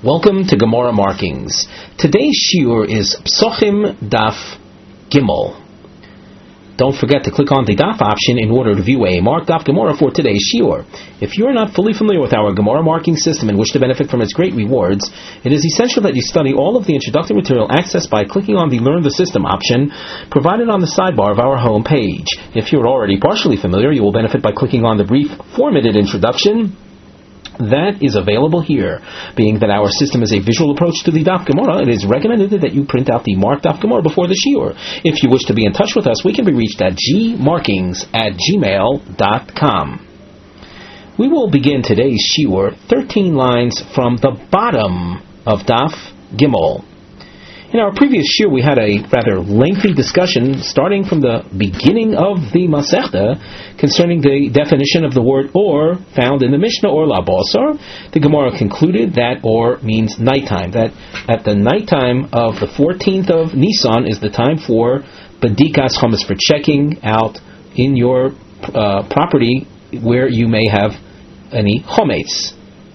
Welcome to Gemara Markings. Today's shiur is Psochim Daf Gimel. Don't forget to click on the Daf option in order to view a marked Daf Gemara for today's shiur. If you are not fully familiar with our Gemara marking system and wish to benefit from its great rewards, it is essential that you study all of the introductory material accessed by clicking on the Learn the System option provided on the sidebar of our home page. If you are already partially familiar, you will benefit by clicking on the brief formatted introduction that is available here. Being that our system is a visual approach to the Daf Gemara, it is recommended that you print out the marked Daf Gemara before the shiur. If you wish to be in touch with us, we can be reached at gmarkings@gmail.com. We will begin today's shiur 13 lines from the bottom of Daf Gimel. In our previous shiur, we had a rather lengthy discussion starting from the beginning of the Masechta concerning the definition of the word or found in the Mishnah or La Basar. The Gemara concluded that or means nighttime, that at the nighttime of the 14th of Nisan is the time for Badikas Chometz, for checking out in your property where you may have any Chometz.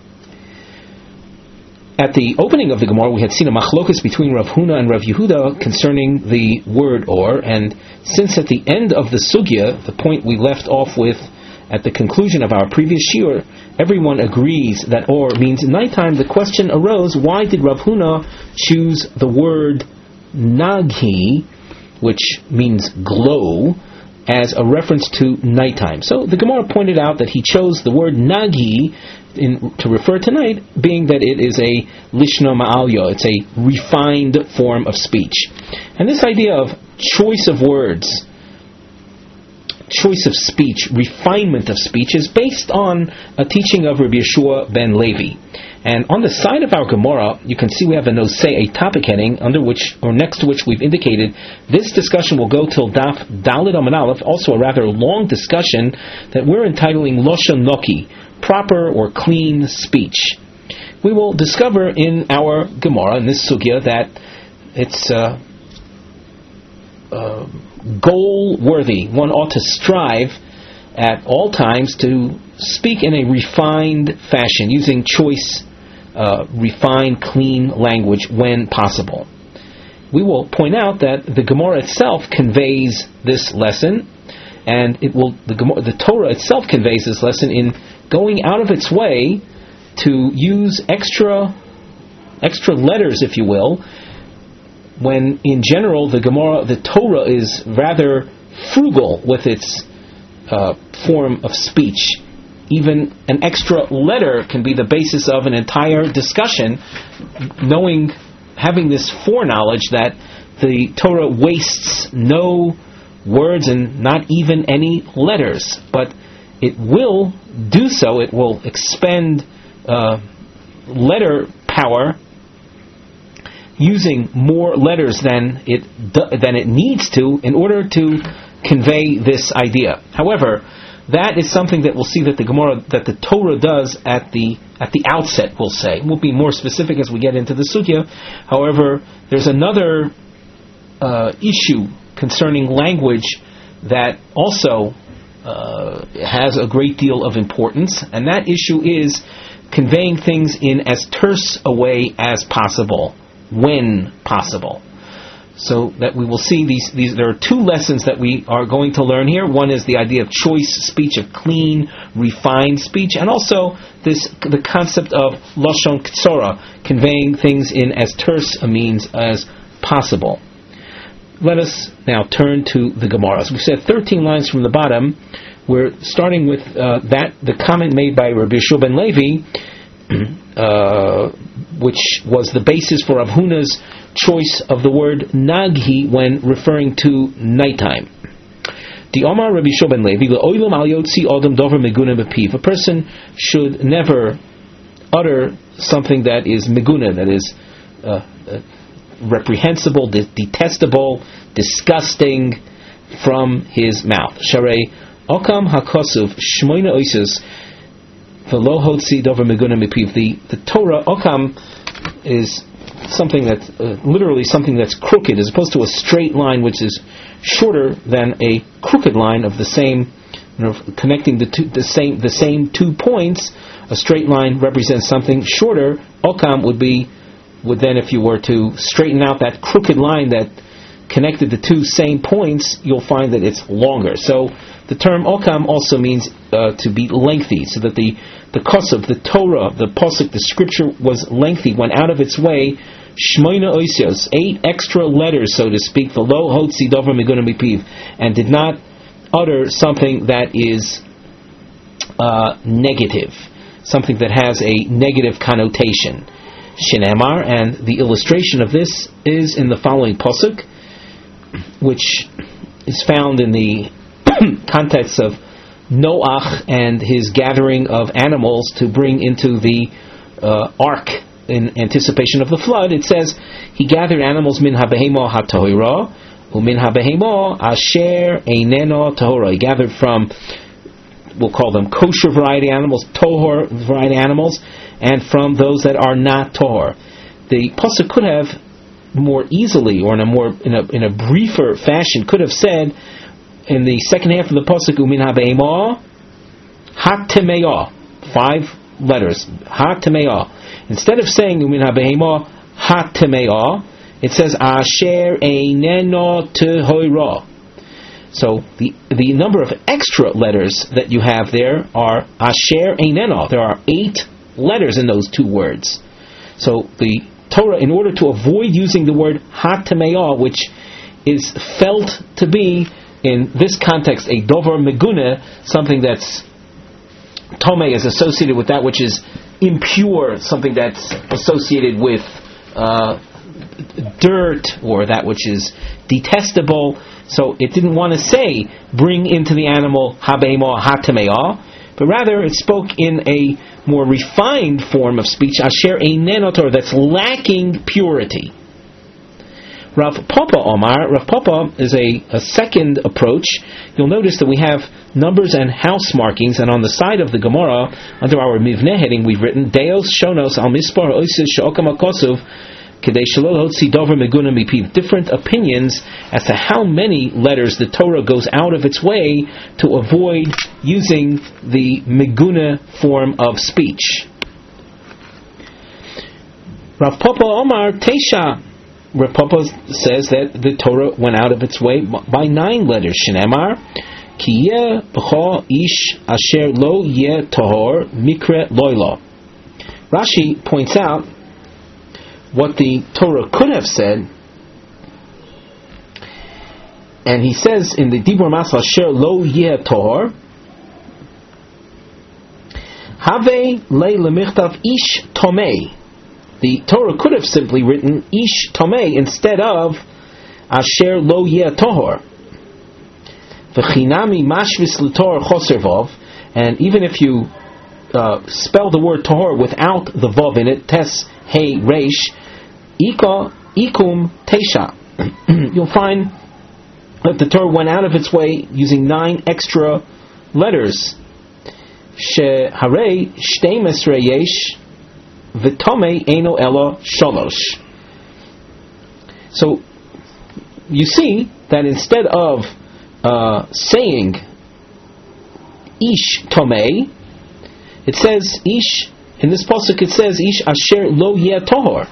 At the opening of the Gemara, we had seen a machlokus between Rav Huna and Rav Yehuda concerning the word or, and since at the end of the sugya, the point we left off with at the conclusion of our previous shiur, everyone agrees that or means nighttime, the question arose, why did Rav Huna choose the word naghi, which means glow, as a reference to nighttime? So the Gemara pointed out that he chose the word nagi to refer to night, being that it is a lishna ma'alya, it's a refined form of speech. And this idea of choice of words, choice of speech, refinement of speech is based on a teaching of Rabbi Yeshua ben Levi. And on the side of our Gemara, you can see we have a nosei, a topic heading, under which, or next to which we've indicated, this discussion will go till Daf Daled Amud Aleph, also a rather long discussion that we're entitling Loshan Noki, proper or clean speech. We will discover in our Gemara, in this sugya, that it's goal-worthy. One ought to strive at all times to speak in a refined fashion, using choice, refined, clean language when possible. We will point out that the Gemara itself conveys this lesson, and the Torah itself conveys this lesson in going out of its way to use extra letters, if you will, when in general the Torah is rather frugal with its form of speech. Even an extra letter can be the basis of an entire discussion, having this foreknowledge that the Torah wastes no words and not even any letters, but it will do so. It will expend letter power using more letters than it needs to in order to convey this idea. However, that is something that we'll see that the Torah does at the outset. We'll say we'll be more specific as we get into the sugya. However, there's another issue concerning language that also has a great deal of importance, and that issue is conveying things in as terse a way as possible, when possible. So that we will see these. There are two lessons that we are going to learn here. One is the idea of choice speech, of clean, refined speech, and also the concept of lashon ktsora, conveying things in as terse a means as possible. Let us now turn to the Gemara. As we said, 13 lines from the bottom. We're starting with the comment made by Rabbi Yeshua ben Levi, which was the basis for Rav Huna's choice of the word naghi when referring to nighttime. The Omar Rabbi Yeshua ben Levi, le'olam al yotzi adam dover meguna bepiv. A person should never utter something that is meguna, that is reprehensible, detestable, disgusting from his mouth. Sharei okam hakosuv shmoina oisus v'lo hotzi dover meguna bepiv. The Torah okam is something that's literally something that's crooked, as opposed to a straight line which is shorter than a crooked line of the same connecting the same 2 points. A straight line represents something shorter. Okam would then, if you were to straighten out that crooked line that connected the 2 same points, you'll find that it's longer. So the term Okam also means to be lengthy, so that the Kosev, the Torah, the Pasuk, the scripture was lengthy, went out of its way. Shmoina Oisios, 8 extra letters, so to speak, the Lo Hotzi Dover Meguna Mipiv, and did not utter something that is negative, something that has a negative connotation. Shinemar, and the illustration of this is in the following pasuk, which is found in the context of Noach and his gathering of animals to bring into the ark in anticipation of the flood. It says he gathered animals min habehemo hatohira umin habehemo asher eineno tohora. He gathered from, we'll call them kosher variety animals, tohor variety animals, and from those that are not tohor. The pasuk could have more easily, or in a briefer fashion, could have said in the second half of the pasuk, umin habehemo hatemeah, 5 letters, hatemeah. Instead of saying umin habehemo hatemeah, it says asher eineno tohora. So the number of extra letters that you have there are asher eineno. There are 8 letters in those 2 words. So the Torah, in order to avoid using the word hatemeah, which is felt to be in this context a dover megune, something that's tome is associated with that which is impure, something that's associated with dirt, or that which is detestable. So it didn't want to say bring into the animal habehemo hatemeah, but rather it spoke in a more refined form of speech, asher eineno Torah, that's lacking purity. Rav Papa Omar, Rav Papa is a second approach. You'll notice that we have numbers and house markings, and on the side of the Gemara, under our Mivneh heading, we've written Deos Shonos al Mispar Oisis She'okam HaKosov Kedei Shelo Hotzi Dover Meguna Mipiv. Different opinions as to how many letters the Torah goes out of its way to avoid using the Meguna form of speech. Rav Papa Omar Teisha. Rav Papa says that the Torah went out of its way by 9 letters. Shinemar Ki yeh b'cho ish asher lo yeh tahor mikre loylo. Rashi points out what the Torah could have said, and he says in the Dibur Masal asher lo yeh tahor have le lemichtav ish tomei. The Torah could have simply written ish tomei instead of asher lo yeh tahor. V'chinami mashvis l'tor choser vav, and even if you spell the word tahor without the vav in it, tes hey reish, ika ikum teisha, you'll find that the Torah went out of its way using 9 extra letters. Sheharei shteimes reyesh v'tomei eino elo shalosh. So you see that instead of saying ish tomei, it says ish, in this pasuk it says ish asher lo yeh tohor.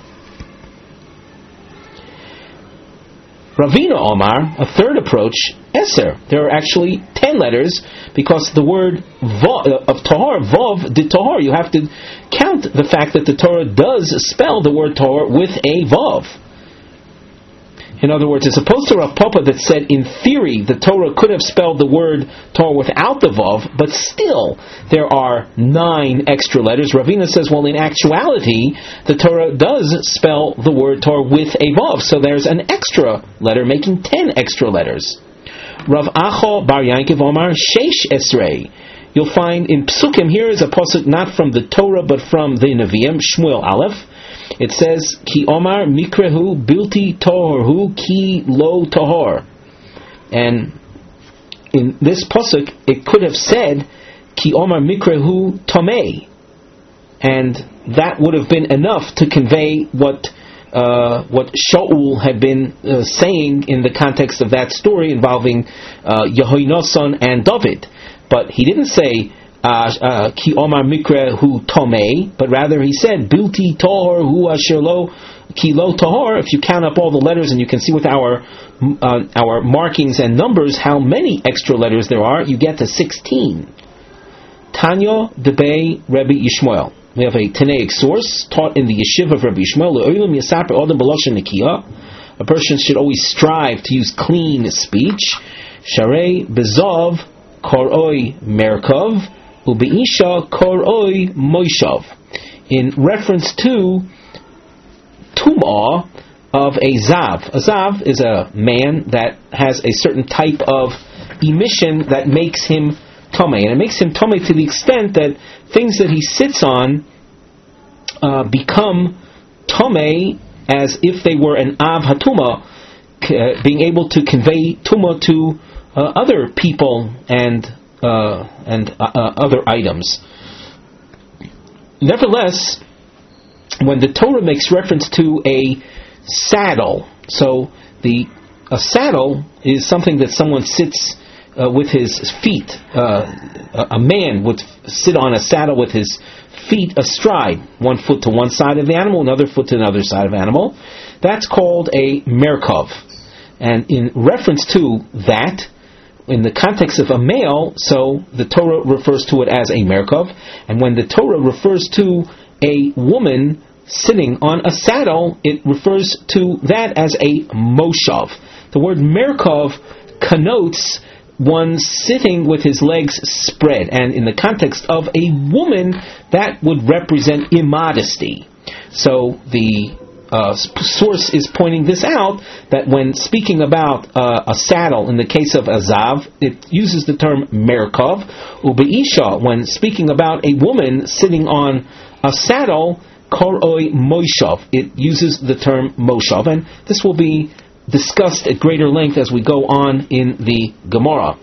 Ravina Omar, a third approach, eser. There are actually 10 letters, because the word of tahor, vav de tahor, you have to count the fact that the Torah does spell the word tahor with a vav. In other words, as opposed to Rav Papa that said in theory the Torah could have spelled the word Torah without the vav, but still there are 9 extra letters. Ravina says, well, in actuality the Torah does spell the word Torah with a vav, so there's an extra letter making 10 extra letters. Rav Acho Bar Yankiv Omar Sheish Esrei. You'll find in Psukim, here is a pasuk not from the Torah but from the Nevi'im, Shmuel Aleph. It says, Ki Omar Mikrehu Bilti Tohorhu Ki Lo Tohor. And in this pasuk, it could have said, Ki Omar Mikrehu Tomei. And that would have been enough to convey what Shaul had been saying in the context of that story involving Yehoinosson and David. but he didn't say ki omar mikre hu tomei, but rather he said bilti tahor hu asher lo ki lo tahor. If you count up all the letters and you can see with our markings and numbers how many extra letters there are, you get to 16. Tanya Debei Rebbe Yishmael. We have a Tanaic source taught in the yeshiva of Rebbe Yishmael. A person should always strive to use clean speech. Sharei bezov koroi merkov ubeisha koroi moishav. In reference to tum'ah of a zav. A zav is a man that has a certain type of emission that makes him tomei, and it makes him tomei to the extent that things that he sits on become tomei as if they were an av hatuma, being able to convey tuma to other people and other items. Nevertheless, when the Torah makes reference to a saddle, so a saddle is something that someone sits with his feet. A man would sit on a saddle with his feet astride, one foot to one side of the animal, another foot to another side of the animal. That's called a merkov. And in reference to that, in the context of a male, so the Torah refers to it as a merkov. And when the Torah refers to a woman sitting on a saddle, it refers to that as a moshav. The word merkov connotes one sitting with his legs spread, and in the context of a woman, that would represent immodesty. So the source is pointing this out, that when speaking about a saddle, in the case of a zav, it uses the term merkov. Ubeisha, when speaking about a woman sitting on a saddle, koroi moishav, it uses the term moshav, and this will be discussed at greater length as we go on in the Gemara.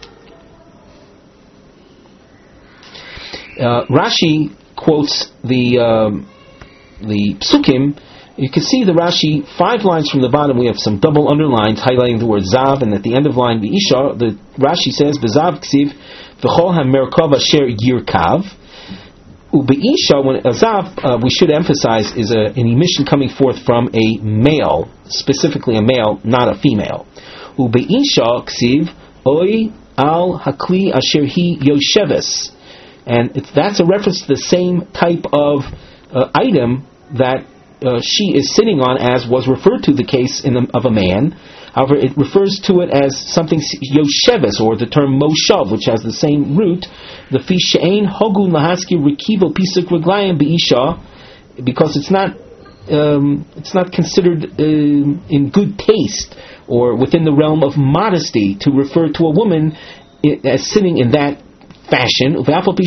Rashi quotes the psukim. You can see the Rashi 5 lines from the bottom. We have some double underlines highlighting the word zav, and at the end of line v'isha, the Rashi says bezav ksiv v'chol hamerkov asher yirkav. Ubeisha, when a zav, we should emphasize, is an emission coming forth from a male, specifically a male, not a female. Ubeisha ksiv oi al hakli asher hi yosheves, and that's a reference to the same type of item that she is sitting on, as was referred to the case of a man. However, it refers to it as something yosheves, or the term moshav, which has the same root. The fi she'ein hogun lahaski rikivo pisuk reglayim beisha, because it's not considered in good taste or within the realm of modesty to refer to a woman as sitting in that fashion.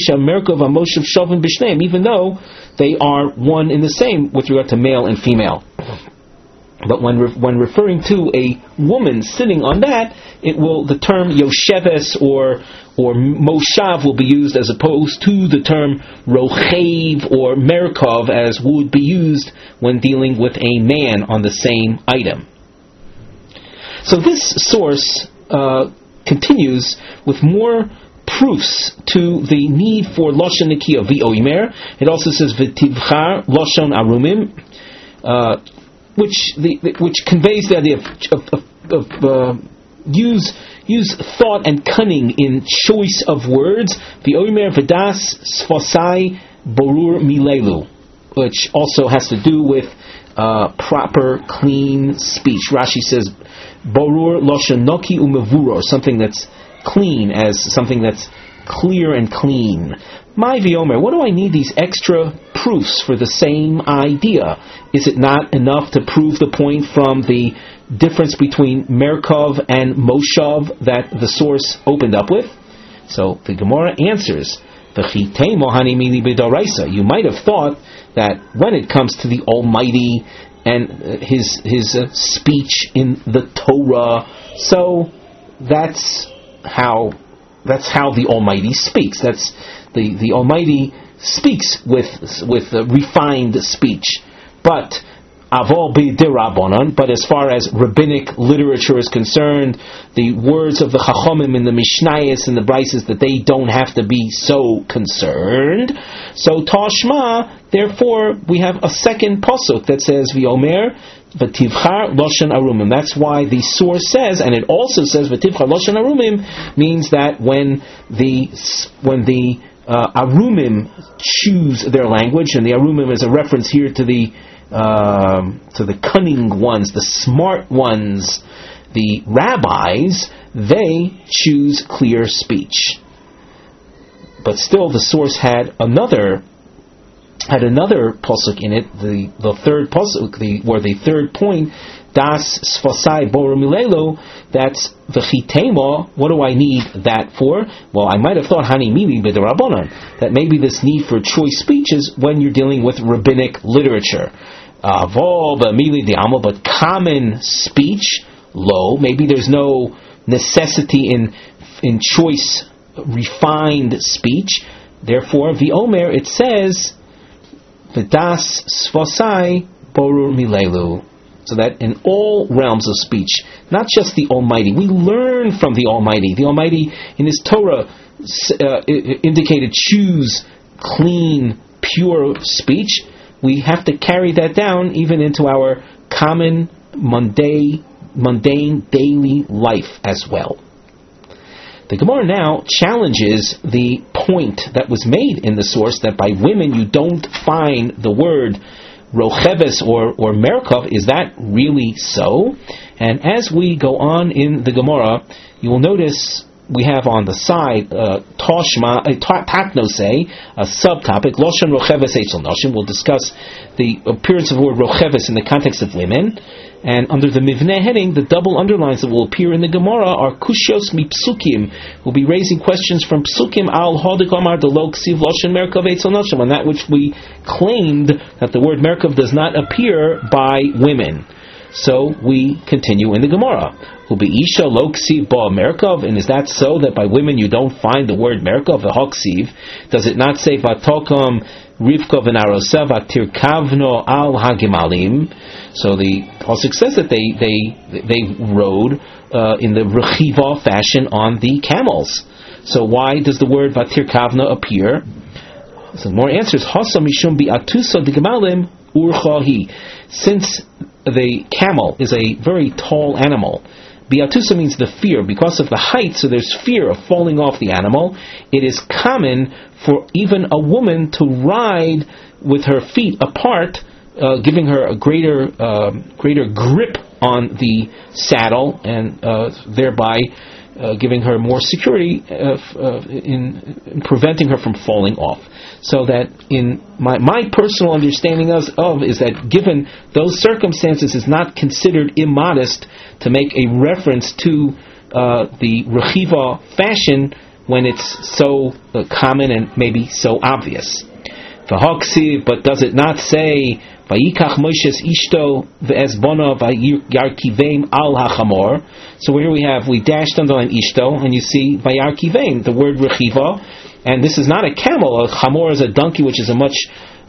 Even though they are one in the same with regard to male and female. But when referring to a woman sitting on that, the term yosheves or moshav will be used, as opposed to the term rochev or merkov, as would be used when dealing with a man on the same item. So this source continues with more proofs to the need for lashon nekiah v'oimer. It also says v'tivchar lashon arumim, which conveys the idea of use thought and cunning in choice of words. V'oimer v'das sfasai borur milelu, which also has to do with proper, clean speech. Rashi says borur lashon noki umevuro, something that's clean, as something that's clear and clean. My v'omer, what do I need these extra proofs for the same idea? Is it not enough to prove the point from the difference between merkov and moshav that the source opened up with? So the Gemara answers, you might have thought that when it comes to the Almighty and his speech in the Torah, so that's how the Almighty speaks. That's the Almighty speaks with refined speech. But Avol b'dirabanan, but as far as rabbinic literature is concerned, the words of the Chachomim in the Mishnayos and the Brises, that they don't have to be so concerned. So Tashma, therefore, we have a second pasuk that says V'omer V'tivchar Loshen Arumim. That's why the source says, and it also says V'tivchar Loshen Arumim, means that when the Arumim choose their language, and the Arumim is a reference here to the cunning ones, the smart ones, the rabbis, they choose clear speech. But still, the source had another pasuk in it, the third pasuk, the third point, das sfasai boru milelo, that's the chitema. What do I need that for? Well, I might have thought hani mili b'derabanan, that maybe this need for choice speech is when you're dealing with rabbinic literature. But common speech, lo, maybe there's no necessity in choice, refined speech. Therefore, v'omer, it says, v'das sfasai borur milelu. So that in all realms of speech, not just the Almighty, we learn from the Almighty. The Almighty in His Torah indicated choose clean, pure speech. We have to carry that down even into our common, mundane daily life as well. The Gemara now challenges the point that was made in the source that by women you don't find the word rocheves or merkov. Is that really so? And as we go on in the Gemara, you will notice we have on the side Toshma, Taknosei, a subtopic, Loshen Rocheves Eichel Noshim. We'll discuss the appearance of the word Rocheves in the context of women. And under the Mivneh heading, the double underlines that will appear in the Gemara are Kushios mi Psukim. We'll be raising questions from Psukim al Hodik Omar Delo Ksiv Loshen Merkov Eitzal Noshim, on that which we claimed that the word Merkov does not appear by women. So we continue in the Gemara. Isha lo ksiv ba merkov, and is that so that by women you don't find the word merkov? The hoksiv, does it not say vatokom Rivka v'narosa v'tirkavno al hagimalim? So the pasuk says that they rode in the rechiva fashion on the camels. So why does the word vatirkavna appear? So more answers. Hasa mishum bi atusa digmalim urchahi. Since the camel is a very tall animal, biatusa means the fear. Because of the height, so there's fear of falling off the animal. It is common for even a woman to ride with her feet apart, giving her a greater grip on the saddle, and thereby giving her more security in preventing her from falling off. So that in my personal understanding of is that given those circumstances, is not considered immodest to make a reference to the rechiva fashion when it's so common and maybe so obvious. But does it not say Vayikach Moshe's Ishto ve'ezbona vayarkiveim al hachamor? So here we dashed underline Ishto, and you see vayarkiveim, the word rechiva, and this is not a camel. A chamor is a donkey, which is a much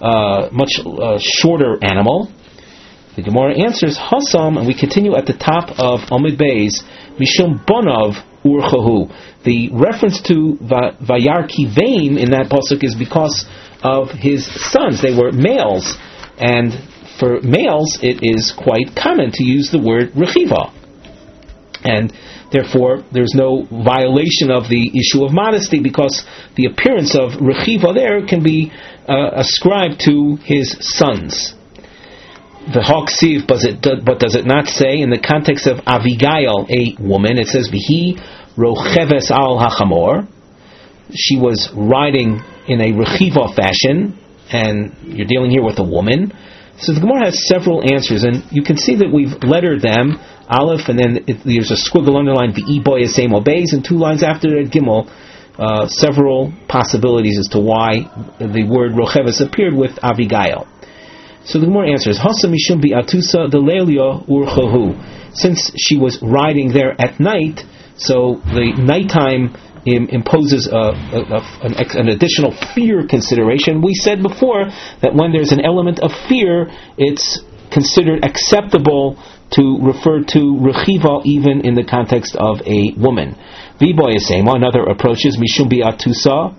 shorter animal. The Gemara answers Hasam, and we continue at the top of Amud Beis, Mishum Bonov Urchahu. The reference to Vayarkiveim in that pasuk is because of his sons. They were males, and for males it is quite common to use the word rechiva, and therefore there's no violation of the issue of modesty, because the appearance of rechiva there can be ascribed to his sons. The Haksiv, but does it not say in the context of Avigail, a woman, it says Vihi rocheves al hachamor, she was riding in a rechiva fashion, and you're dealing here with a woman. So the Gemara has several answers, and you can see that we've lettered them, Aleph, and then there's a squiggle underlined, the E-boy is same obeys, and 2 lines after it, Gimel, several possibilities as to why the word rocheves appeared with Avigail. So the Gemara answers, Hasa mishum bi atusa delelia urchahu. Since she was riding there at night, so the nighttime imposes an additional fear consideration. We said before that when there's an element of fear, it's considered acceptable to refer to rechiva even in the context of a woman. V'boyasema, another approach is mishum bi'atusa.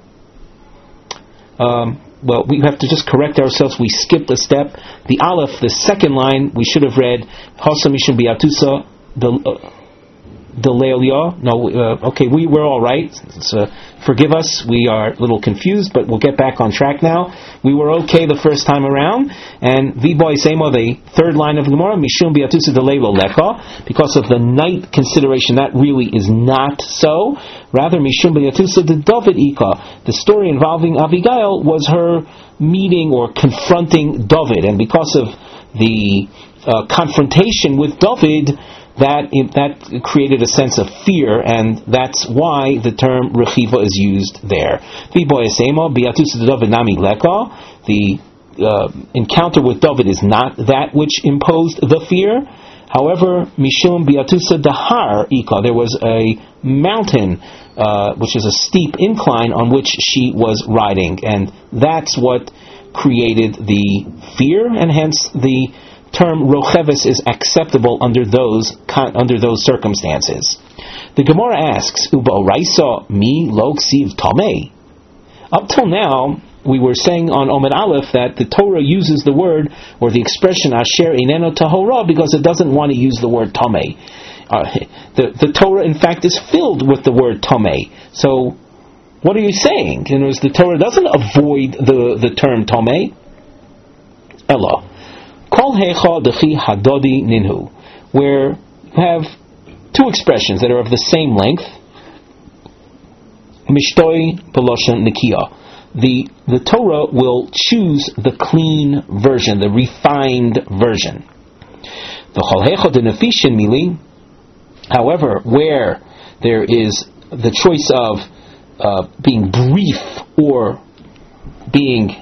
Well, we have to just correct ourselves. We skipped a step. The aleph, the second line, we should have read hasa mishum bi'atusa Delelia. No, okay, we're all right. Forgive us, we are a little confused, but we'll get back on track now. We were okay the first time around, and V'boy Semo, the third line of Gemara, Mishum Biatusa Delelo Lecha, because of the night consideration, that really is not so. Rather, Mishum Biatusa de David Ika. The story involving Abigail was her meeting or confronting David, and because of the confrontation with David, that created a sense of fear, and that's why the term rechiva is used there. The encounter with David is not that which imposed the fear. However, mishum biatusa dahar ika, there was a mountain, which is a steep incline on which she was riding, and that's what created the fear, and hence the term rocheves is acceptable under those circumstances. The Gemara asks, Uba oraisa mi lo ksiv tamei. Up till now, we were saying on Omer Aleph that the Torah uses the word or the expression asher ineno tahora because it doesn't want to use the word tamei. The Torah, in fact, is filled with the word tamei. So, what are you saying? In other words, the Torah doesn't avoid the term tamei. Ella. Kol hecha dechi hadodi ninhu, where you have two expressions that are of the same length. Mishtoi beloshen nikia. The Torah will choose the clean version, the refined version. V'chol hecha denefishin mili. However, where there is the choice of being brief or being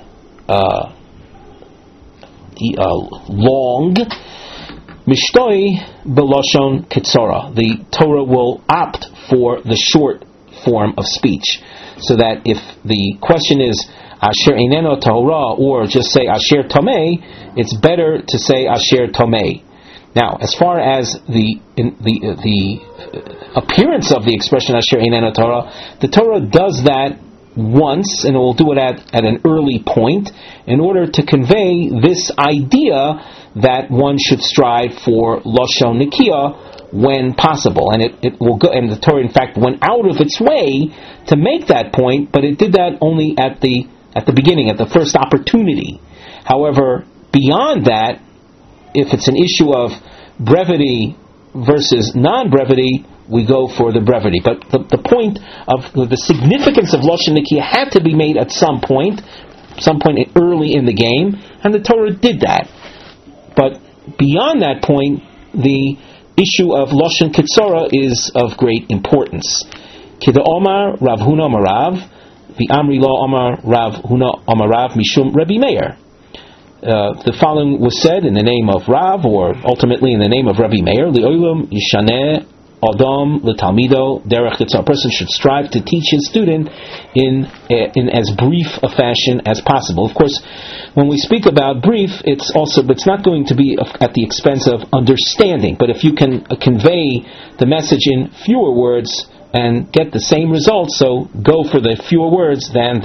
long, mishtoi beloshon ketzora. The Torah will opt for the short form of speech, so that if the question is asher eineno tahora or just say asher tomei, it's better to say asher tomei. Now, as far as the appearance of the expression asher eineno tahora, the Torah does that once, and it will do it at an early point, in order to convey this idea that one should strive for Lashon Nikia when possible. And it will go, and the Torah in fact went out of its way to make that point, but it did that only at the beginning, at the first opportunity. However, beyond that, if it's an issue of brevity versus non-brevity, we go for the brevity. But the point of the significance of Lashon Nikia had to be made at some point early in the game, and the Torah did that. But beyond that point, the issue of Lashon Ketzora is of great importance. Kida Omar Rav Huna Amarav, the Amri Lo Omar Rav Huna Amarav Mishum Rabbi Meir. The following was said in the name of Rav, or ultimately in the name of Rabbi Meir. Li'olam Yishaneh Adam L'Talmido Derech Ketzora. A person should strive to teach his student in as brief a fashion as possible. Of course, when we speak about brief, it's not going to be at the expense of understanding. But if you can convey the message in fewer words and get the same results, so go for the fewer words than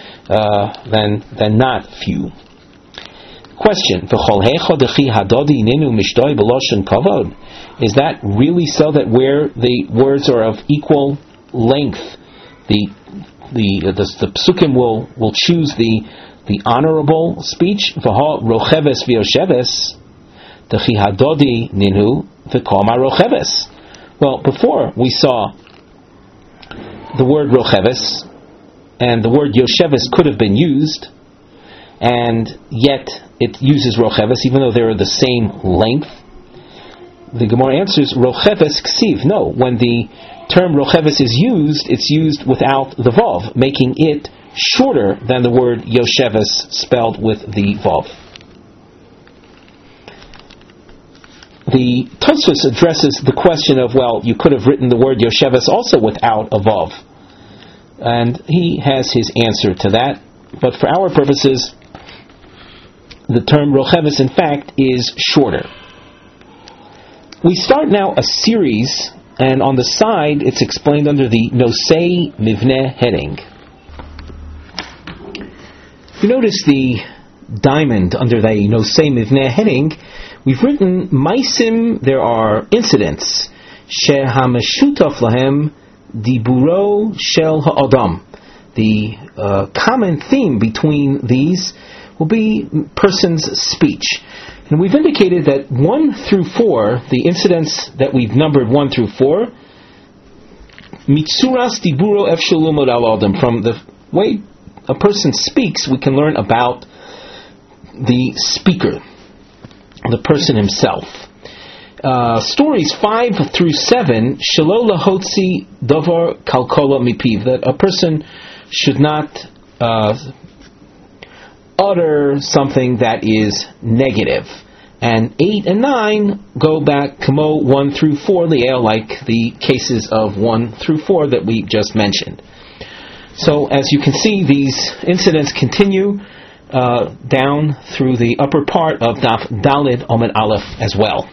not few. Question: is that really so, that where the words are of equal length, the psukim will choose the honorable speech? Rocheves v'yosheves dechi hadodi ninu v'koma rocheves. Well, before we saw the word rocheves, and the word yosheves could have been used, and yet it uses rocheves, even though they're the same length. The Gemara answers, rocheves ksiv. No, when the term rocheves is used, it's used without the vav, making it shorter than the word yosheves spelled with the vav. The Tosfos addresses the question of, well, you could have written the word yosheves also without a vav, and he has his answer to that. But for our purposes, the term rocheves, in fact, is shorter. We start now a series, and on the side it's explained under the Nosei Mivneh heading. If you notice the diamond under the Nosei Mivneh heading, we've written Maisim, there are incidents, Shehameshutaf lahem diburo shel ha'adam. The common theme between these will be person's speech. And we've indicated that 1 through 4, the incidents that we've numbered 1 through 4, mitzuras diburo efshalumod al adam, from the way a person speaks, we can learn about the speaker, the person himself. Stories 5 through 7, shelo lahotzi davar kalkola mipiv, that a person should not utter something that is negative. And 8 and 9 go back kamo 1 through 4 liel, like the cases of 1 through 4 that we just mentioned. So as you can see, these incidents continue down through the upper part of Daf Dalid Omed Aleph as well.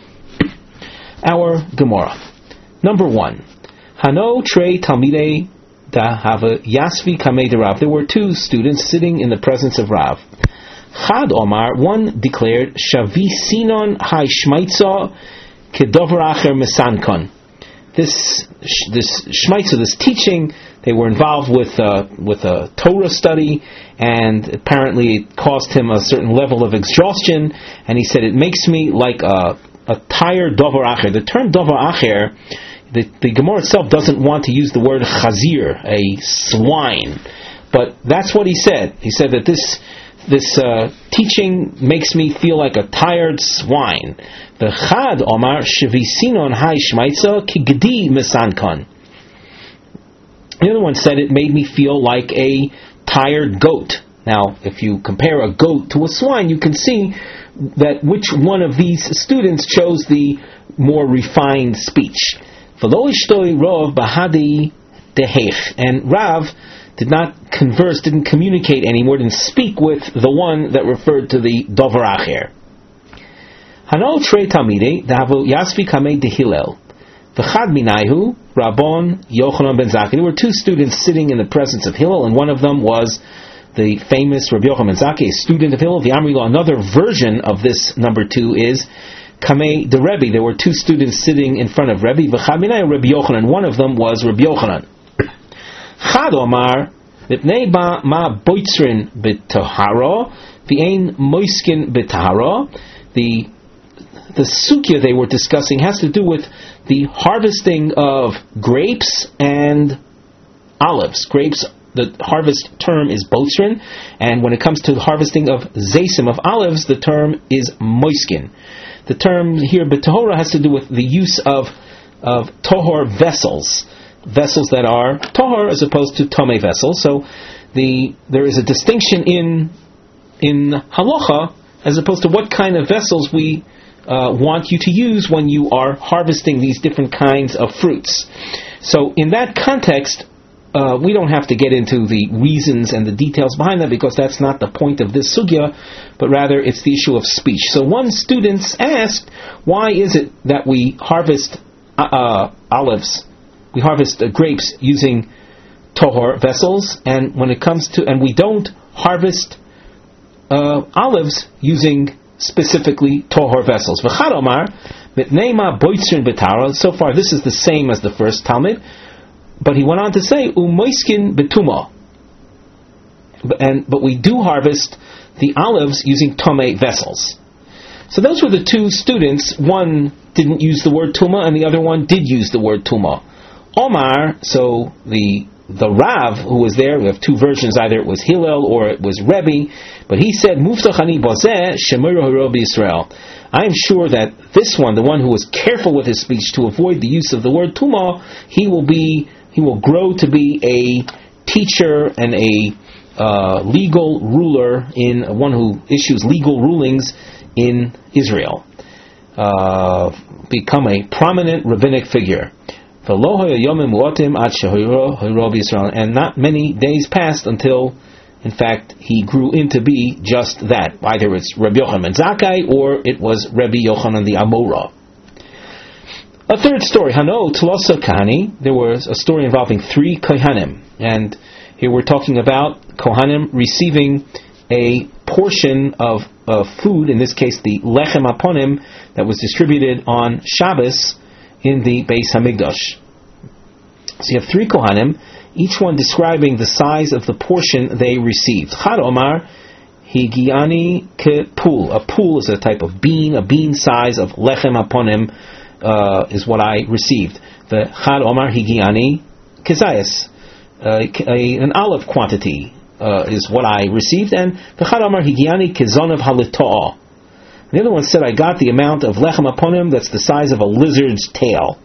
Our Gemara. Number 1. Hano trei talmidei da hava yasvi kamei de Rav. There were 2 students sitting in the presence of Rav. Chad Omar, one declared, Shavi Sinon Hai Shmaitza Kedover Acher Mesankon. This Shmaitza, this teaching, they were involved with a Torah study, and apparently it caused him a certain level of exhaustion, and he said, it makes me like a tired Dover Acher. The term Dover Acher, the Gemara itself doesn't want to use the word Chazir, a swine, but that's what he said. He said that this teaching makes me feel like a tired swine. The Chad Omar Shevisinon Hai Shmaitza Kigdi Mesankon. The other one said it made me feel like a tired goat. Now, if you compare a goat to a swine, you can see that which one of these students chose the more refined speech. V'lo ishtoi rov bahadi dehech, and Rav did not converse, didn't communicate anymore, didn't speak with the one that referred to the Dover Acher. Hanol Trei Talmidei Davo Yasvi Kamei de Hillel. V'chad minayhu Rabban Yochanan ben Zakkai. There were 2 students sitting in the presence of Hillel, and one of them was the famous Rabbi Yochanan ben Zakkai, a student of Hillel. The Amrila, another version of this number 2 is Kamei de Rebbe. There were 2 students sitting in front of Rebbe. V'chad minayhu Rabbi Yochanan. One of them was Rabbi Yochanan. Chad Omar Mipnei ba ma boitzrin b'tahara v'ein moiskin b'tahara. The sugya they were discussing has to do with the harvesting of grapes and olives. Grapes, the harvest term is boitzrin, and when it comes to the harvesting of zaysim, of olives, the term is moiskin. The term here b'tahara has to do with the use of tohor vessels that are tahor as opposed to tomei vessels. So there is a distinction in halacha as opposed to what kind of vessels we want you to use when you are harvesting these different kinds of fruits. So in that context, we don't have to get into the reasons and the details behind that, because that's not the point of this sugya, but rather it's the issue of speech. So one student asked, why is it that we harvest we harvest grapes using tohor vessels, and when it comes to, and we don't harvest olives using specifically tohor vessels. V'chad Omar mitneima boitzrin b'tara. So far, this is the same as the first Talmud, but he went on to say umoiskin betuma. But we do harvest the olives using tomei vessels. So those were the 2 students. One didn't use the word tuma, and the other one did use the word tuma. Omar, so the Rav who was there, we have 2 versions, either it was Hillel or it was Rebbe, but he said, Muftachani bozeh shemir haro b'Yisrael. I am sure that this one, the one who was careful with his speech to avoid the use of the word tuma, he will grow to be a teacher and a legal ruler, in one who issues legal rulings in Israel. Become a prominent rabbinic figure. And not many days passed until In fact, he grew into be just that. Either it's Rabbi Yochanan ben Zakkai or it was Rabbi Yochanan the Amora. A third story, Hano Tlosa Kahani. There was a story involving 3 Kohanim, and here we're talking about Kohanim receiving a portion of food, in this case the Lechem Aponim, that was distributed on Shabbos in the Beis Hamikdash. So you have 3 Kohanim, each one describing the size of the portion they received. Chad Omar Higiani Kepul. A pul is a type of bean, a bean size of Lechem Aponim is what I received. The Chad Omar Higiani Kezayas. An olive quantity is what I received, and the Chad Amar Higiani Kizonav Halitoah. The other one said, I got the amount of Lechem Aponim that's the size of a lizard's tail.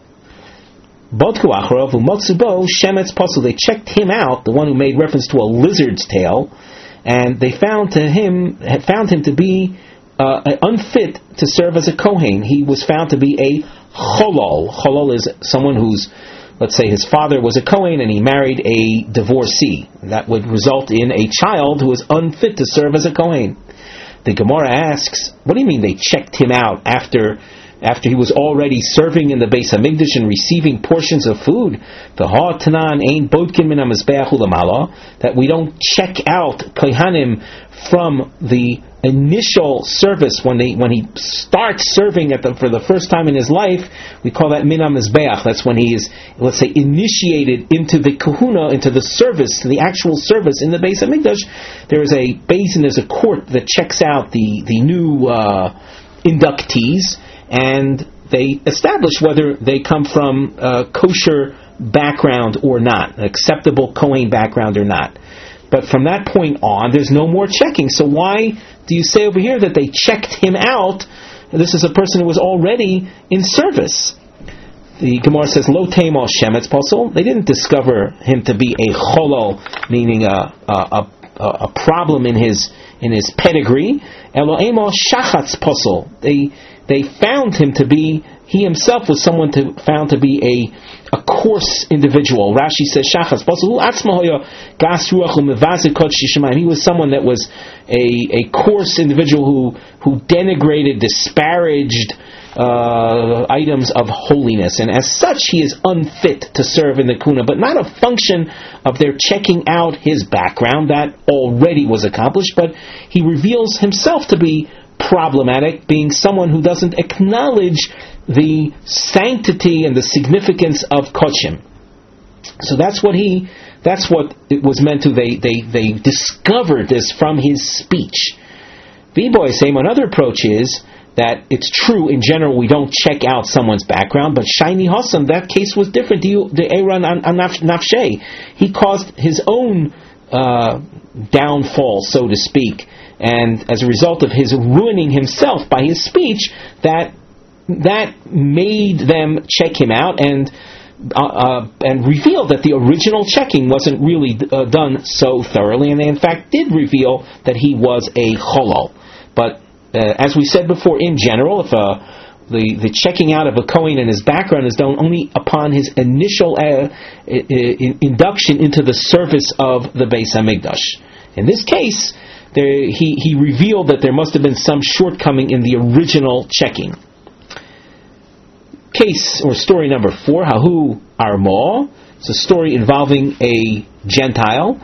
Bodku Achrov Umotsubo Shemetz Posel. They checked him out, the one who made reference to a lizard's tail, and they found him to be unfit to serve as a Kohen. He was found to be a Cholol. Cholol is someone who's, let's say his father was a Kohen and he married a divorcee. That would result in a child who is unfit to serve as a Kohen. The Gemara asks, what do you mean they checked him out after he was already serving in the Beis Hamikdash and receiving portions of food? The Ha'tanan ain bodkin min hamizbeach ulamala, that we don't check out Kohanim from the initial service when he starts serving for the first time in his life. We call that min hamizbeach. That's when he is, let's say, initiated into the kahuna, into the service, to the actual service in the Beis Hamikdash. There is a basin, there's a court that checks out the new inductees, and they establish whether they come from a kosher background or not, an acceptable Kohen background or not. But from that point on, there's no more checking. So why do you say over here that they checked him out? This is a person who was already in service. The Gemara says, Lo teimol shemetz posel. They didn't discover him to be a cholol, meaning a problem in his pedigree. Elo emol shachatz posel. They found him to be, he himself was someone found to be a coarse individual. Rashi says, Shachas posel atzmahoya gas ruach umevazik kod shishamayim. He was someone that was a coarse individual who denigrated, disparaged items of holiness, and as such he is unfit to serve in the kuna, but not a function of their checking out his background. That already was accomplished, but he reveals himself to be problematic, being someone who doesn't acknowledge the sanctity and the significance of kochim. So that's what it was meant to. They discovered this from his speech. V-Boy saying another approach is that it's true in general we don't check out someone's background, but Shaini Hassam, that case was different. The Aaron Nafshe, he caused his own downfall, so to speak, and as a result of his ruining himself by his speech, that made them check him out and revealed that the original checking wasn't really done so thoroughly, and they in fact did reveal that he was a cholol. But as we said before, in general, if the checking out of a Kohen and his background is done only upon his initial induction into the service of the Beis Hamikdash. In this case, he revealed that there must have been some shortcoming in the original checking. Case or story number 4, Hahu Armo. It's a story involving a Gentile.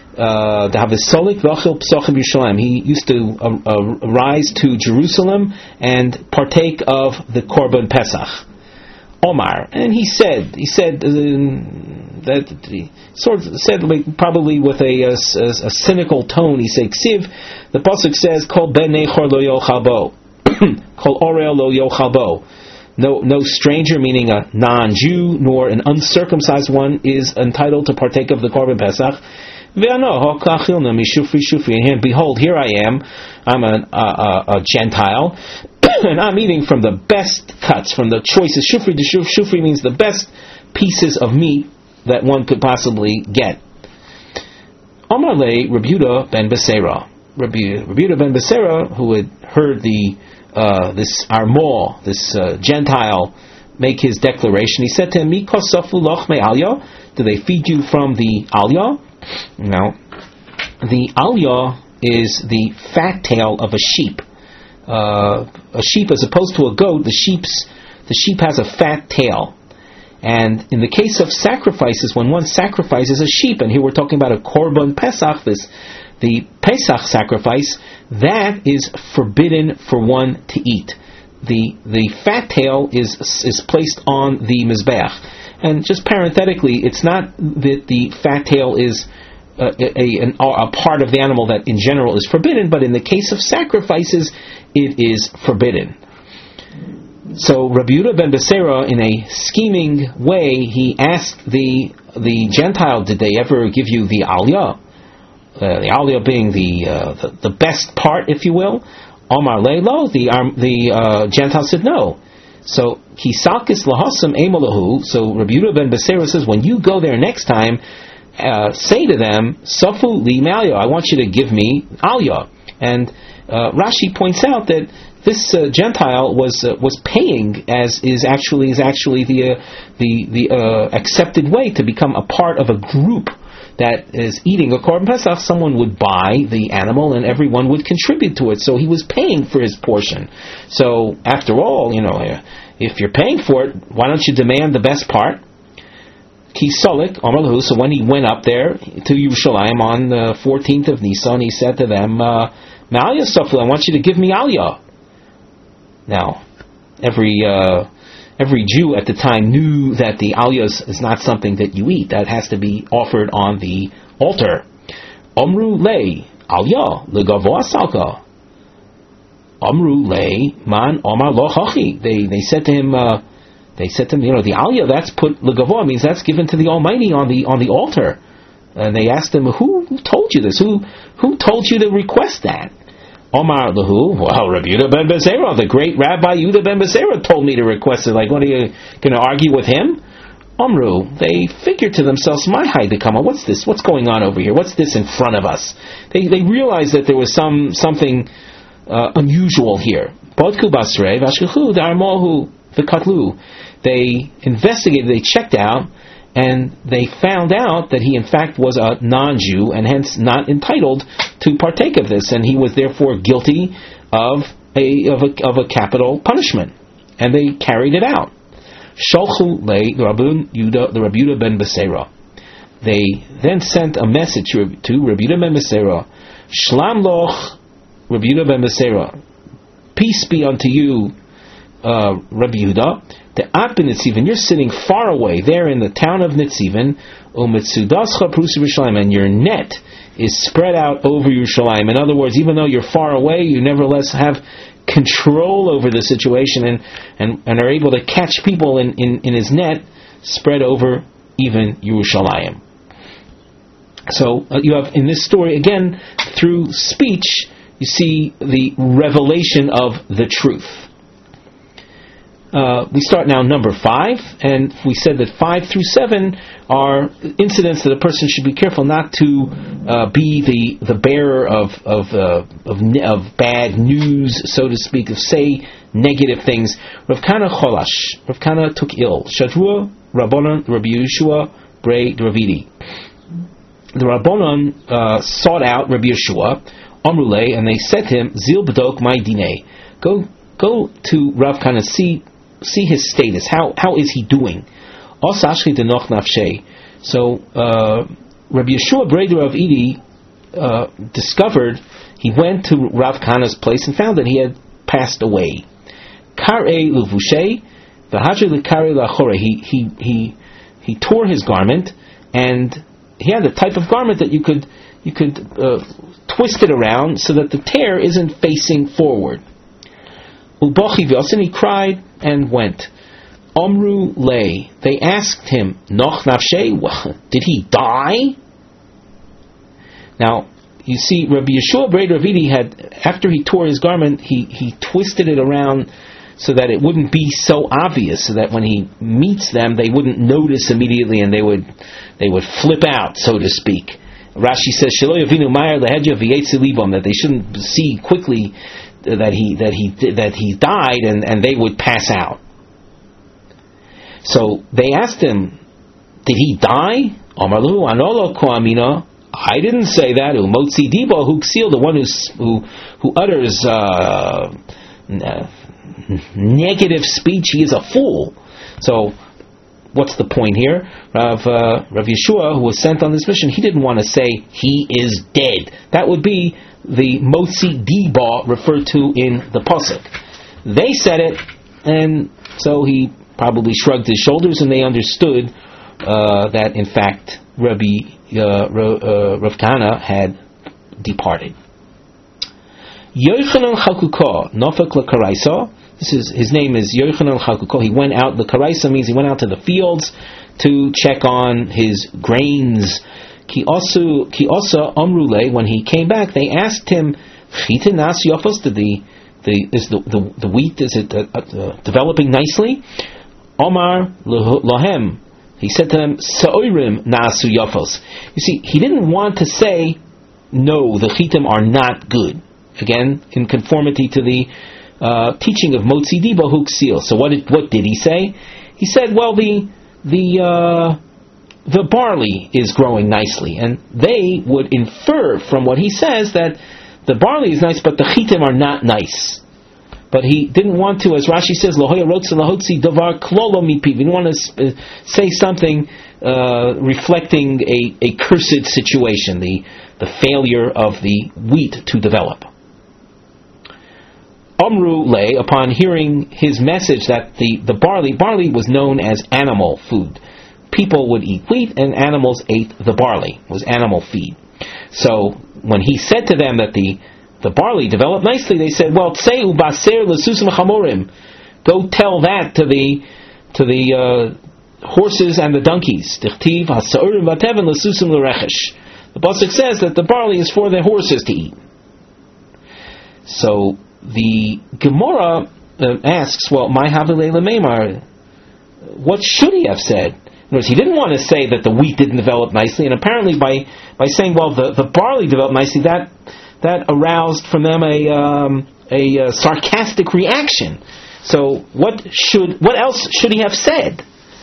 He used to rise to Jerusalem and partake of the Korban Pesach. Omar, and he said that he sort of said, probably with a cynical tone. He said, "Ksiv." The pasuk says, "Kol ben nechor lo yochal bo, kol orel lo yochal bo." No stranger, meaning a non-Jew, nor an uncircumcised one, is entitled to partake of the Korban Pesach. And behold, here I am. I'm a Gentile, and I'm eating from the best cuts, from the choicest. Shufri means the best pieces of meat that one could possibly get. Omar le Rabbi Yehuda ben Beseira. Rabbi Yehuda ben Beseira, who had heard this Armo, this Gentile, make his declaration, he said to him, "Mi kosafu loch me alya? Do they feed you from the alya?" Now, The aliyah is the fat tail of a sheep. A sheep, as opposed to a goat, the sheep has a fat tail. And in the case of sacrifices, when one sacrifices a sheep, and here we're talking about a korban pesach, the pesach sacrifice, that is forbidden for one to eat. The fat tail is placed on the mizbeach. And just parenthetically, it's not that the fat tail is a part of the animal that in general is forbidden, but in the case of sacrifices, it is forbidden. So Rabbi Yehuda ben Beseira, in a scheming way, he asked the Gentile, did they ever give you the aliyah? The aliyah being the best part, if you will. Omar Leilo, the Gentile said no. So Kisalkis lahasam emalahu. So Rabbi Yehuda ben Beseira says, when you go there next time, say to them, Safu li malya, I want you to give me aliyah. And Rashi points out that this Gentile was paying, as is actually the accepted way to become a part of a group that is eating a korban pesach. Someone would buy the animal and everyone would contribute to it. So he was paying for his portion. So after all, if you're paying for it, why don't you demand the best part? Kisolik Omerlahu. So when he went up there to Yerushalayim on the 14th of Nisan, he said to them, Ma'aliyah Saflu, I want you to give me aliyah. Now, every Jew at the time knew that the aliyah is not something that you eat. That has to be offered on the altar. Omru lei aliyah legavo asalka. Omru lei man omar lo chachi. They said to him, the aliyah that's put legavo means that's given to the Almighty on the altar. And they asked him, who told you this? Who told you to request that? Omar lahu, well, Rabbi Yehuda ben Beseira, the great Rabbi Yehuda ben Beseira told me to request it. Like, what are you going to argue with him? Omru, they figured to themselves, my haidekama, what's this? What's going on over here? What's this in front of us? They realized that there was something unusual here. Bodku basrei vashkachu d'armohu v'katlu. They investigated, they checked out, and they found out that he in fact was a non-Jew and hence not entitled to partake of this, and he was therefore guilty of a capital punishment, and they carried it out. Sholchu le the Rabbi Yehuda ben Beseira. They then sent a message to Rabbi Yehuda ben Beseira. Shlam loch Rabbi Yehuda ben Beseira. Peace be unto you, Rabbi Yehuda. The At Nitzivan, you're sitting far away there in the town of Nitzivan, and your net is spread out over Yerushalayim. In other words, even though you're far away, you nevertheless have control over the situation and are able to catch people in his net spread over even Yerushalayim. So you have in this story, again, through speech, you see the revelation of the truth. We start now number 5, and we said that 5 through 7 are incidents that a person should be careful not to be the bearer of bad news, so to speak, of say negative things. Rav Kana Cholash, Rav Kana took ill. Shadrua Rabbanon Rabbi Yeshua Brei Dravidi. The Rabbanon sought out Rabbi Yeshua Amrulei, and they said to him, Zil B'dok Mai Dinei, go to Rav Kana, see his status. How is he doing? So Rabbi Yeshua Breder of Edi discovered, he went to Rav Kana's place and found that he had passed away. He tore his garment, and he had a type of garment that you could twist it around so that the tear isn't facing forward. He cried and went. Omru lay. They asked him, Noch nafshe? Did he die? Now, you see, Rabbi Yeshua Breder Avidi had, after he tore his garment, he twisted it around so that it wouldn't be so obvious, so that when he meets them, they wouldn't notice immediately, and they would flip out, so to speak. Rashi says, Shelo yavinu ma'er lehedya v'yetzi libam, that they shouldn't see quickly that he died, and they would pass out. So they asked him, did he die? Amarlu anolo koamina I didn't say that. Umotzi dibo huksil, the one who utters negative speech, he is a fool. So, what's the point here? Rav Yeshua, who was sent on this mission, he didn't want to say he is dead. That would be the motzi diba referred to in the pasuk. They said it, and so he probably shrugged his shoulders, and they understood that in fact Rav Kahana had departed. Yochanan Chakuko Nofek LeKaraisa. His name is Yochanan Chakuko. He went out. LeKaraisa means he went out to the fields to check on his grains. Ki also Amrule. When he came back, they asked him, "Chite nas yofos? The wheat, is it developing nicely?" Omar Lohem. He said to them, "Sa'orim nasu yofos." You see, he didn't want to say, "No, the chitim are not good." Again, in conformity to the teaching of Motzi Diba Huksil. So what did he say? He said, "Well, the barley is growing nicely," and they would infer from what he says that the barley is nice, but the chitim are not nice. But he didn't want to, as Rashi says, "Lohoya rotza lahotzi davar klolo mipi." He didn't want to say something reflecting a cursed situation, the failure of the wheat to develop. Amru Le, upon hearing his message that the barley was known as animal food. People would eat wheat and animals ate the barley. It was animal feed. So when he said to them that the barley developed nicely, they said, "Well, tseu baser lesusim chamorim." Go tell that to the horses and the donkeys. Dichtiv hasaurim vateven lesusim lerechesh. The pasuk says that the barley is for the horses to eat. So the Gemara asks, well, my havile lemeimar, what should he have said? In other words, he didn't want to say that the wheat didn't develop nicely, and apparently by saying, well, the barley developed nicely, that aroused from them a sarcastic reaction. So what else should he have said?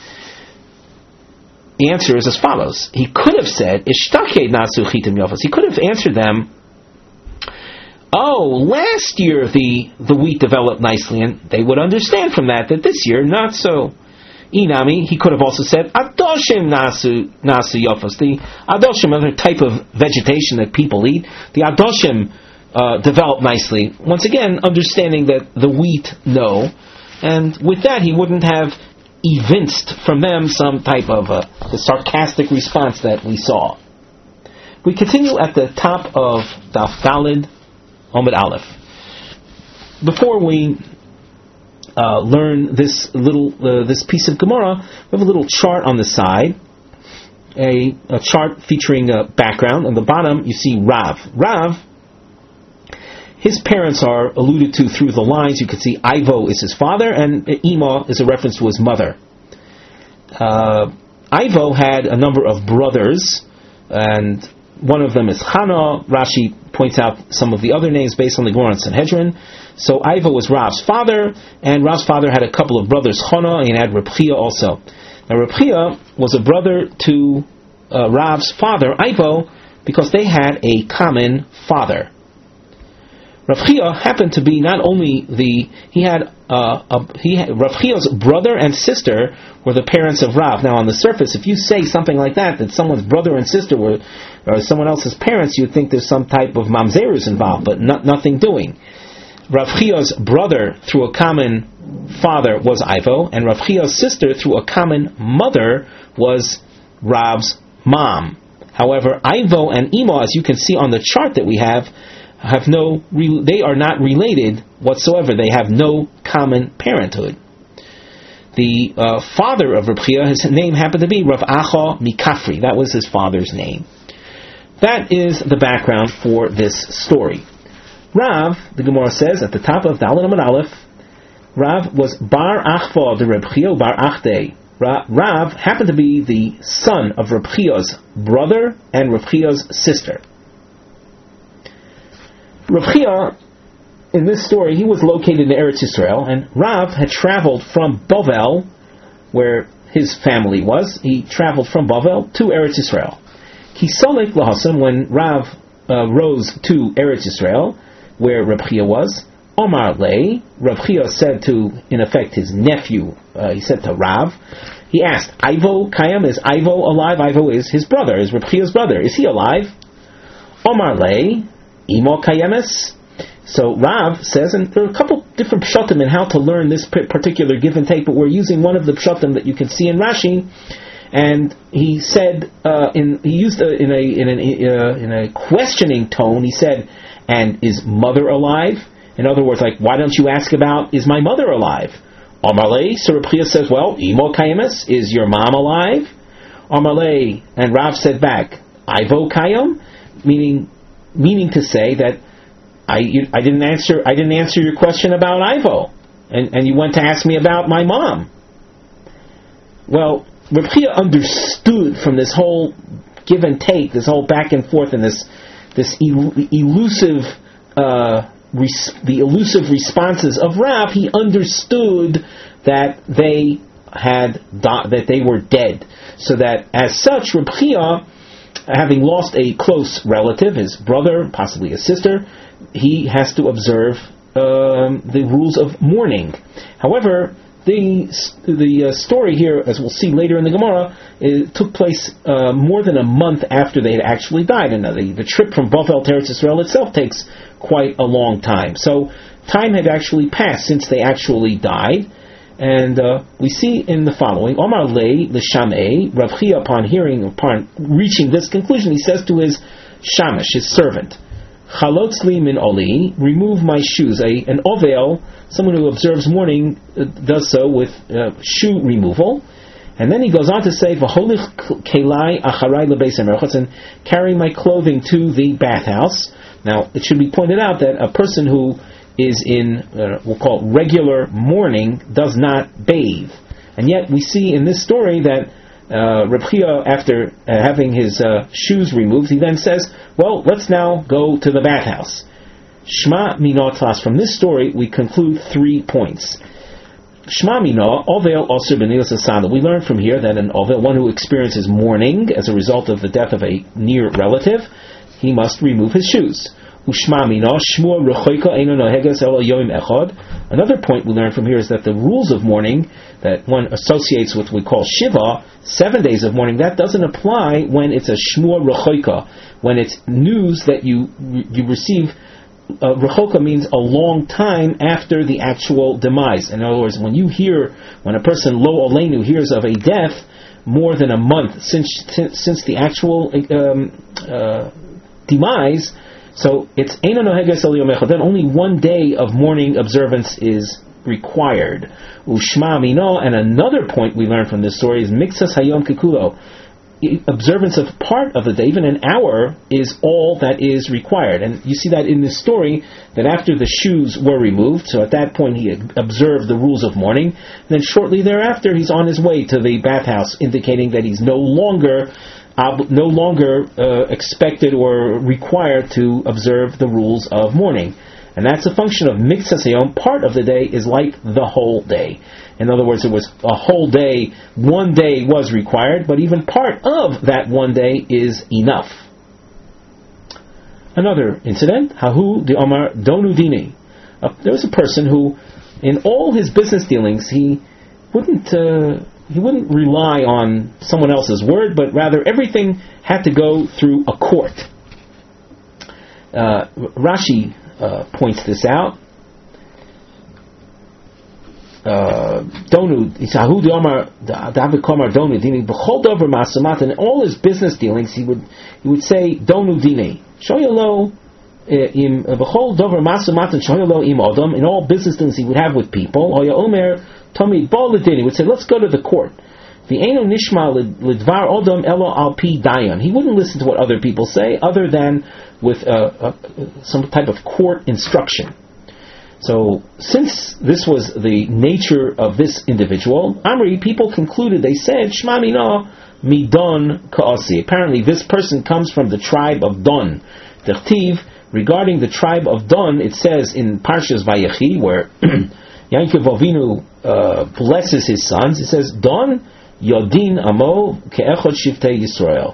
The answer is as follows. He could have said, "Ishtake nasu chitim yofos." He could have answered them, "Oh, last year the wheat developed nicely," and they would understand from that this year not so. Inami, he could have also said, "Adoshim nasu yofos." The adoshim, another type of vegetation that people eat, the adoshim developed nicely. Once again, understanding that the wheat, no, and with that he wouldn't have evinced from them some type of the sarcastic response that we saw. We continue at the top of Daf Daled Amud Aleph. Before we learn this piece of Gemara, we have a little chart on the side, a chart featuring a background. On the bottom, you see Rav. Rav, his parents are alluded to through the lines. You can see Ivo is his father, and Ima is a reference to his mother. Ivo had a number of brothers, and one of them is Chana. Rashi points out some of the other names based on the Gemara and Sanhedrin. So Ivo was Rav's father, and Rav's father had a couple of brothers, Chana, and had Reb Chia also. Now Reb Chia was a brother to Rav's father, Ivo, because they had a common father. Rav Chia happened to be not only Rav Chia's brother and sister were the parents of Rav. Now on the surface, if you say something like that someone's brother and sister were or someone else's parents, you'd think there's some type of mamzerus involved, but nothing doing. Rav Chia's brother through a common father was Ivo, and Rav Chia's sister through a common mother was Rav's mom. However, Ivo and Ima, as you can see on the chart that we have they are not related whatsoever. They have no common parenthood. The father of Reb Chia, his name happened to be Rav Acha Mikafri. That was his father's name. That is the background for this story. Rav, the Gemara says at the top of Daled Amud Aleph, Rav was Bar Achva de Reb Chia Bar Achdei. Rav happened to be the son of Reb Chia's brother and Reb Chia's sister. Reb Chia, in this story, he was located in Eretz Yisrael, and Rav had traveled from Bavel, where his family was. He traveled from Bavel to Eretz Yisrael. Kisolek lahasam, when Rav rose to Eretz Yisrael, where Reb Chia was, Omar Lei, Reb Chia said to, in effect, his nephew, he said to Rav, he asked, Ivo Kayam, is Ivo alive? Ivo is his brother, is Reb Chia's brother. Is he alive? Omar Lei, Imo Kayemes. So Rav says, and there are a couple different pshatim in how to learn this particular give and take, but we're using one of the pshatim that you can see in Rashi, and he said, he used in a questioning tone, he said, and is mother alive? In other words, like, why don't you ask about, is my mother alive? Amalei, so Reb Chia says, well, Imo Kayemes, is your mom alive? Amalei, and Rav said back, Ivo Kayam, meaning to say that I didn't answer your question about Ivo, and you went to ask me about my mom. Well, Reb Chia understood from this whole give and take, this whole back and forth, and this elusive the elusive responses of Rav. He understood that they were dead, so that as such, Reb Chia, having lost a close relative, his brother, possibly his sister, he has to observe the rules of mourning. However, the story here, as we'll see later in the Gemara, took place more than a month after they had actually died, and the trip from Bavel to Eretz Yisrael itself takes quite a long time. So time had actually passed since they actually died, and we see in the following: Omar Lei l'Shamei, Rav Chia, upon reaching this conclusion, he says to his shamash, his servant, Chalotz li min oli, remove my shoes. An ovel, someone who observes mourning, does so with shoe removal. And then he goes on to say, V'holich kelai acharai lebeis hamerchotz, and carry my clothing to the bathhouse. Now, it should be pointed out that a person who is in, we'll call it regular mourning, does not bathe. And yet we see in this story that Reb Chia, after having his shoes removed, he then says, well, let's now go to the bathhouse. Shma Minah Tlas. From this story, we conclude 3 points. Shma Minah, Ovel Osir B'Nilas Asana. We learn from here that an Ovel, one who experiences mourning as a result of the death of a near relative, he must remove his shoes. Ushma Minah, Shmua Rechoika Eino Noheges El Yom Echad. Another point we learn from here is that the rules of mourning that one associates with what we call Shiva, 7 days of mourning, that doesn't apply when it's a Shmua Rechoika, when it's news that you receive. Rechoka means a long time after the actual demise. In other words, when a person lo oleinu hears of a death more than a month since the actual demise, so it's Eino Noheges El Yom Echad, then only 1 day of mourning observance is required. Ushma Minah, and another point we learn from this story is Mixas Hayom Kikulo. Observance of part of the day, even an hour, is all that is required. And you see that in this story, that after the shoes were removed, so at that point he observed the rules of mourning, and then shortly thereafter he's on his way to the bathhouse, indicating that he's no longer expected or required to observe the rules of mourning. And that's a function of Mixas Hayom. Part of the day is like the whole day. In other words, it was a whole day, 1 day was required, but even part of that 1 day is enough. Another incident, Hahu de Omar Donu Dini. There was a person who, in all his business dealings, he wouldn't rely on someone else's word, but rather everything had to go through a court. Rashi points this out. Donu, Isahu Omar David Komar Donu Dini B'chol Dover Masamat. In all his business dealings, he would say Donu Dini Shoyalo im B'chol Dover Masamat and Shoyalo im Odom. In all business dealings he would have with people, Hoya Omer Tomi Boladini, he would say, let's go to the court. The Eino Nishma Lidvar Odom Elo Al Pi Dayan. He wouldn't listen to what other people say, other than with some type of court instruction. So, since this was the nature of this individual, Amri, people concluded, they said, Shma Minah Midon Ka'asi. Apparently, this person comes from the tribe of Don. Dertiv, regarding the tribe of Don, it says in Parshas Vayechi, where Yaakov Avinu blesses his sons, it says, Don Yodin Amo Ke'echot Shiftei Yisrael.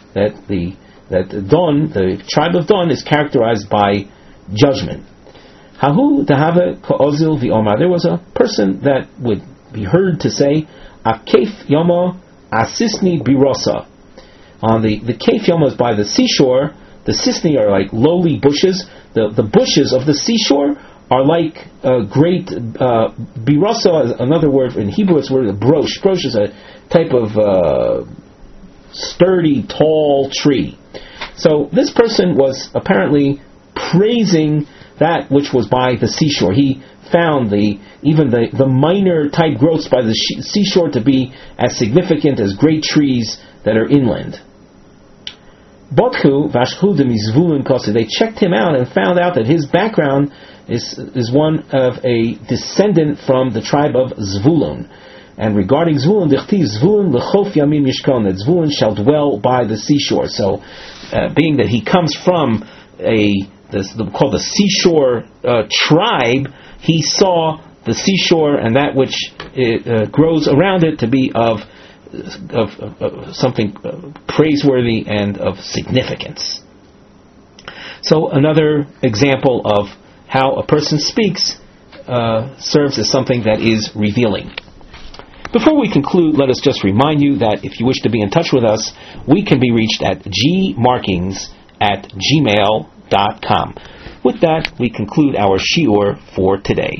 that Don, the tribe of Don, is characterized by judgment. Hahu dehave ka'ozil v'omar. There was a person that would be heard to say, Akef Yama Asisni Birosa. On the Kef Yama is by the seashore. The Sisni are like lowly bushes. The bushes of the seashore are like great Birosa is another word in Hebrew. It's word brosh. Brosh is a type of sturdy, tall tree. So this person was apparently praising that which was by the seashore. He found even the minor type growths by the seashore to be as significant as great trees that are inland. Botchu vashchudim Zvulun kosi. They checked him out and found out that his background is one of a descendant from the tribe of Zvulun. And regarding Zvulun, dichtiv Zvulun lechof yamim yishkon, that Zvulun shall dwell by the seashore. So, being that he comes from called the seashore tribe, he saw the seashore and that which grows around it to be of something praiseworthy and of significance. So another example of how a person speaks serves as something that is revealing. Before we conclude, let us just remind you that if you wish to be in touch with us, we can be reached at gmarkings@gmail.com. With that, we conclude our shiur for today.